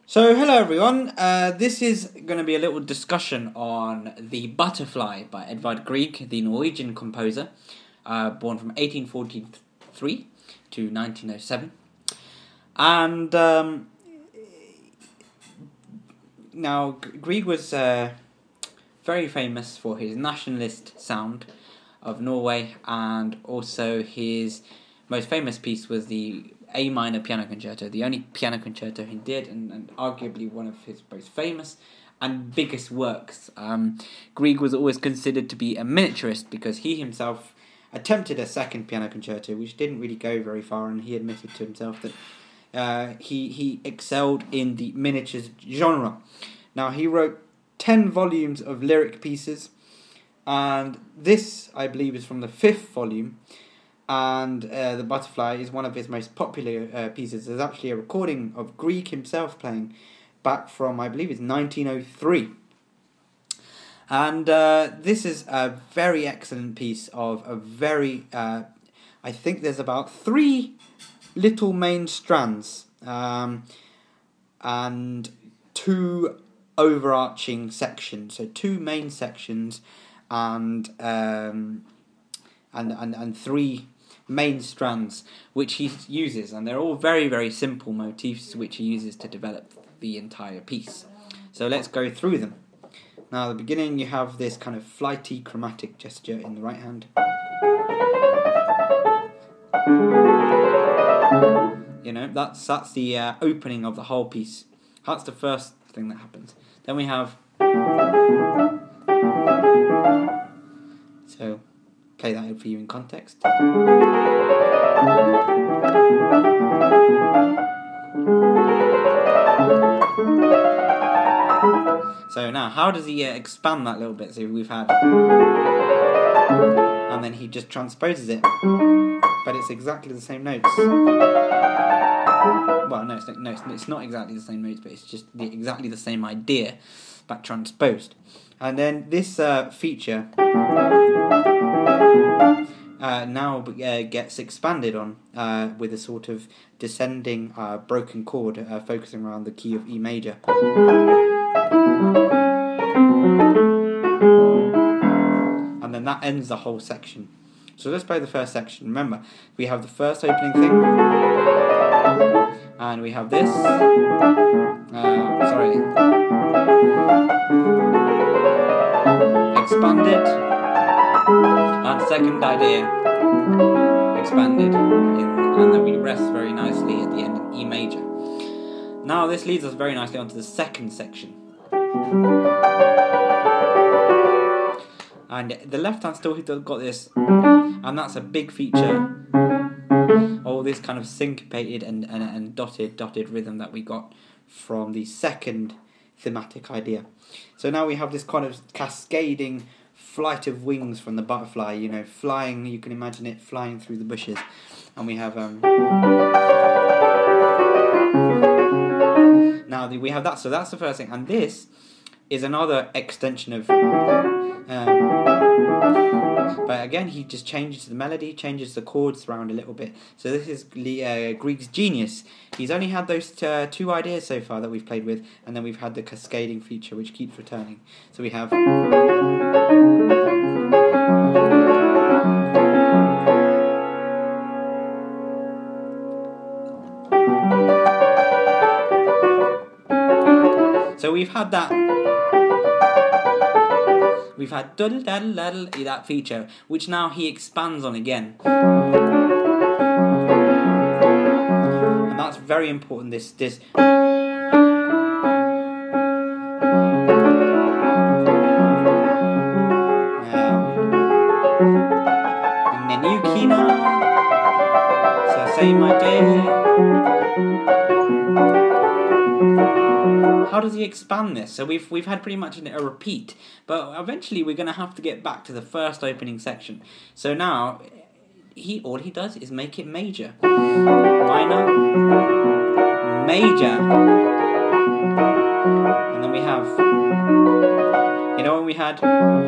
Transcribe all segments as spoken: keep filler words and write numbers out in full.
So, hello everyone. Uh, this is going to be a little discussion on The Butterfly by Edvard Grieg, the Norwegian composer, uh, born from eighteen forty-three to nineteen oh seven. And um, now, Grieg was uh, very famous for his nationalist sound of Norway, and also his most famous piece was the A minor piano concerto, the only piano concerto he did, and, and arguably one of his most famous and biggest works. Um, Grieg was always considered to be a miniaturist because he himself attempted a second piano concerto, which didn't really go very far, and he admitted to himself that uh, he, he excelled in the miniatures genre. Now, he wrote ten volumes of lyric pieces, and this, I believe, is from the fifth volume. And uh, The Butterfly is one of his most popular uh, pieces. There's actually a recording of Grieg himself playing back from, I believe it's nineteen oh three. And uh, this is a very excellent piece of a very, uh, I think there's about three little main strands um, and two overarching sections. So two main sections and um, and, and, and three main strands which he uses, and they're all very very simple motifs which he uses to develop the entire piece. So let's go through them. Now at the beginning you have this kind of flighty chromatic gesture in the right hand. You know, that's that's the uh, opening of the whole piece. That's the first thing that happens. Then we have, so play that for you in context. So now, how does he uh, expand that little bit? So we've had, and then he just transposes it, but it's exactly the same notes. Well, no, it's, no, it's not exactly the same notes, but it's just the, exactly the same idea, but transposed. And then this uh, feature uh, now uh, gets expanded on uh, with a sort of descending uh, broken chord uh, focusing around the key of E major. And then that ends the whole section. So let's play the first section. Remember, we have the first opening thing, and we have this. Uh, sorry. Expanded, and second idea expanded, in, and then we rest very nicely at the end in E major. Now this leads us very nicely onto the second section, and the left hand still got this, and that's a big feature. All this kind of syncopated and, and, and dotted dotted rhythm that we got from the second thematic idea. So now we have this kind of cascading flight of wings from the butterfly, you know, flying, you can imagine it flying through the bushes. And we have um now the, we have that, so that's the first thing, and this is another extension of um, but again he just changes the melody, changes the chords around a little bit. So this is uh, Grieg's genius. He's only had those uh, two ideas so far that we've played with, and then we've had the cascading feature which keeps returning. So we have so we've had that We've had duddle daddle daddle that feature, which now he expands on again, and that's very important. This this. Uh, in the new key now, so same idea. How does he expand this? So we've we've had pretty much a repeat, but eventually we're going to have to get back to the first opening section. So now, he all he does is make it major, minor, major, and then we have, you know, when we had,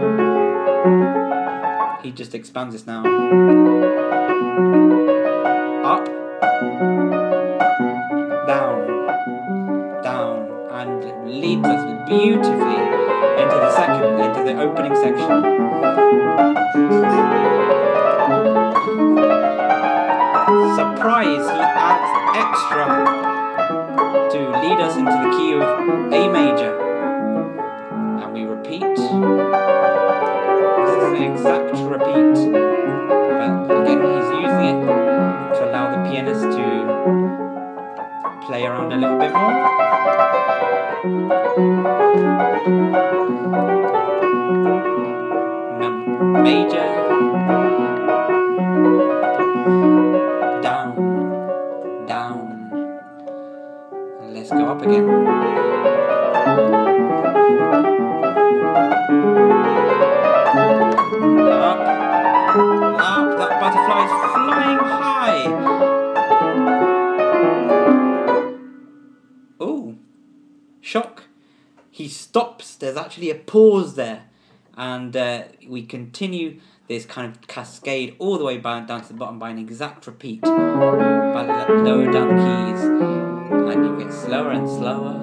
he just expands this now, up, down, down. and leads us beautifully into the second, into the opening section. Surprise, he adds extra to lead us into the key of A major. And we repeat. This is an exact repeat. But again, he's using it to allow the pianist to play around a little bit more. Major. Down. Down. And let's go up again. Up. Up. That butterfly is flying high. Oh. Shock. He stops. There's actually a pause there. And uh, we continue this kind of cascade all the way down to the bottom by an exact repeat. But lower down the keys, and you get slower and slower.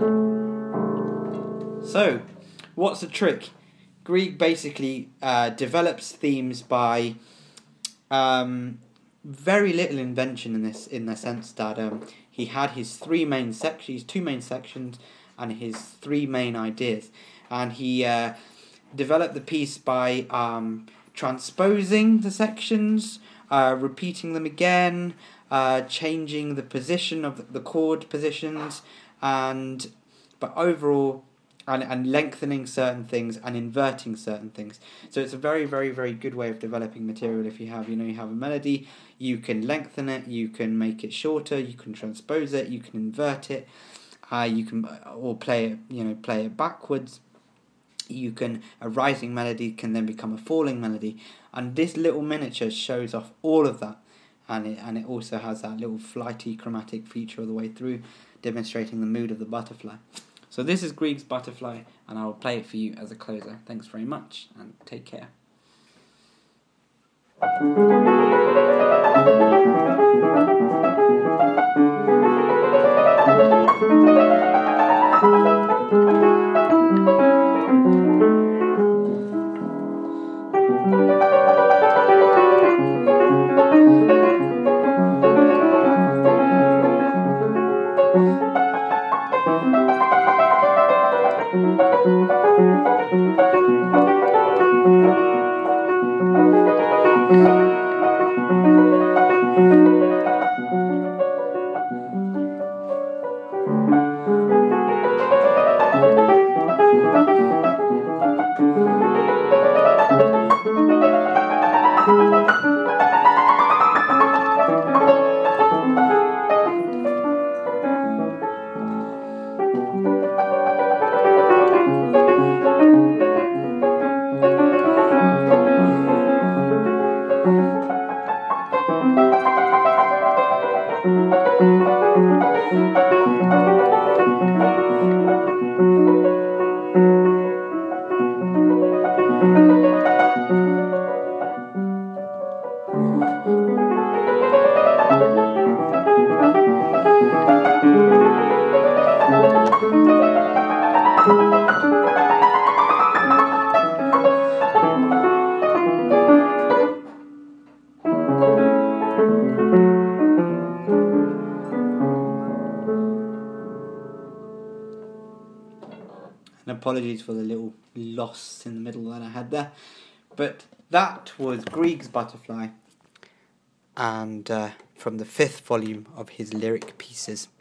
So, what's the trick? Grieg basically uh, develops themes by um, very little invention in this, in the sense that um, he had his three main sections, two main sections, and his three main ideas, and he. Uh, develop the piece by um, transposing the sections, uh, repeating them again, uh, changing the position of the chord positions, and but overall, and, and lengthening certain things and inverting certain things. So it's a very, very, very good way of developing material. If you have, you know, you have a melody, you can lengthen it, you can make it shorter, you can transpose it, you can invert it, uh, you can or play it, you know, play it backwards. You can, a rising melody can then become a falling melody, and this little miniature shows off all of that, and it and it also has that little flighty chromatic feature all the way through, demonstrating the mood of the butterfly. So this is Grieg's Butterfly, and I will play it for you as a closer. Thanks very much, and take care. And apologies for the little loss in the middle that I had there. But that was Grieg's Butterfly, and uh, from the fifth volume of his lyric pieces.